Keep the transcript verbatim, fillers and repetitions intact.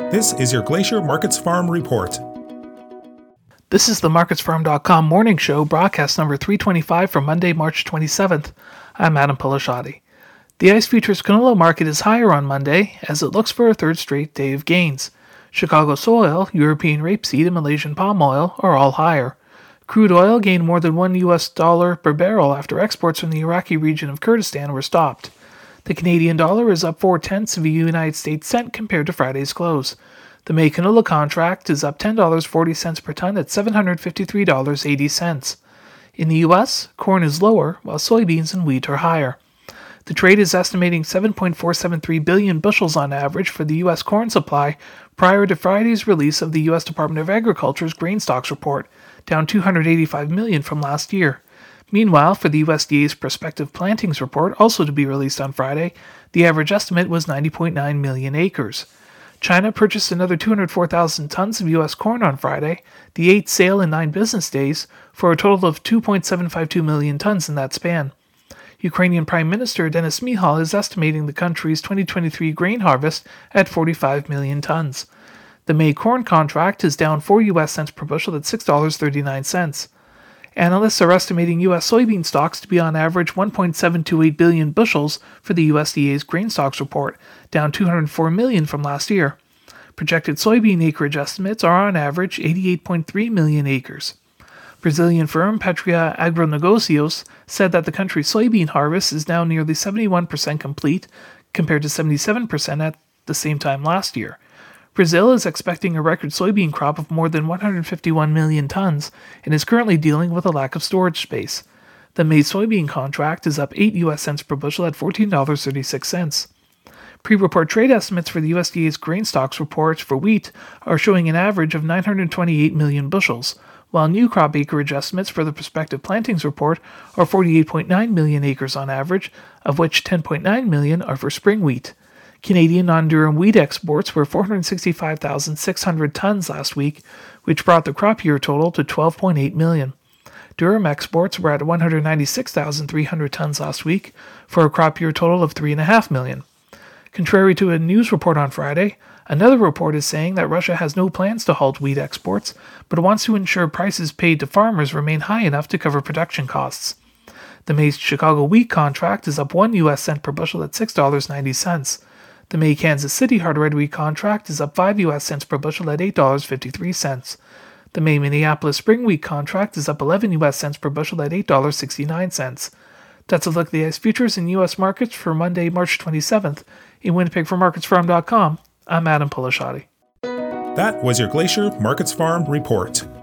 This is your Glacier Markets Farm Report. This is the markets farm dot com morning show, broadcast number three twenty-five for Monday, March twenty-seventh. I'm Adam Pilasciatti. The ICE Futures canola market is higher on Monday as it looks for a third straight day of gains. Chicago soy oil, European rapeseed, and Malaysian palm oil are all higher. Crude oil gained more than one U S dollar per barrel after exports from the Iraqi region of Kurdistan were stopped. The Canadian dollar is up four tenths of a United States cent compared to Friday's close. The May canola contract is up ten dollars and forty cents per ton at seven hundred fifty-three dollars and eighty cents. In the U S, corn is lower, while soybeans and wheat are higher. The trade is estimating seven point four seven three billion bushels on average for the U S corn supply prior to Friday's release of the U S Department of Agriculture's grain stocks report, down two hundred eighty-five million from last year. Meanwhile, for the U S D A's prospective plantings report, also to be released on Friday, the average estimate was ninety point nine million acres. China purchased another two hundred four thousand tons of U S corn on Friday, the eighth sale in nine business days, for a total of two point seven five two million tons in that span. Ukrainian Prime Minister Denis Mihal is estimating the country's twenty twenty-three grain harvest at forty-five million tons. The May corn contract is down four U S cents per bushel at six dollars and thirty-nine cents. Analysts are estimating U S soybean stocks to be on average one point seven two eight billion bushels for the U S D A's grain stocks report, down two hundred four million from last year. Projected soybean acreage estimates are on average eighty-eight point three million acres. Brazilian firm Patria Agronegocios said that the country's soybean harvest is now nearly seventy-one percent complete, compared to seventy-seven percent at the same time last year. Brazil is expecting a record soybean crop of more than one hundred fifty-one million tons and is currently dealing with a lack of storage space. The May soybean contract is up eight U S cents per bushel at fourteen dollars and thirty-six cents. Pre-report trade estimates for the U S D A's grain stocks report for wheat are showing an average of nine hundred twenty-eight million bushels, while new crop acreage estimates for the prospective plantings report are forty-eight point nine million acres on average, of which ten point nine million are for spring wheat. Canadian non-durum wheat exports were four hundred sixty-five thousand six hundred tons last week, which brought the crop year total to twelve point eight million. Durum exports were at one hundred ninety-six thousand three hundred tons last week, for a crop year total of three point five million. Contrary to a news report on Friday, another report is saying that Russia has no plans to halt wheat exports, but wants to ensure prices paid to farmers remain high enough to cover production costs. The May Chicago wheat contract is up one U S cent per bushel at six dollars and ninety cents. The May Kansas City hard red wheat contract is up five U S cents per bushel at eight dollars and fifty-three cents. The May Minneapolis spring wheat contract is up eleven U S cents per bushel at eight dollars and sixty-nine cents. That's a look at the ICE futures in U S markets for Monday, March twenty-seventh. In Winnipeg for markets farm dot com, I'm Adam Pilasciatti. That was your Glacier Markets Farm Report.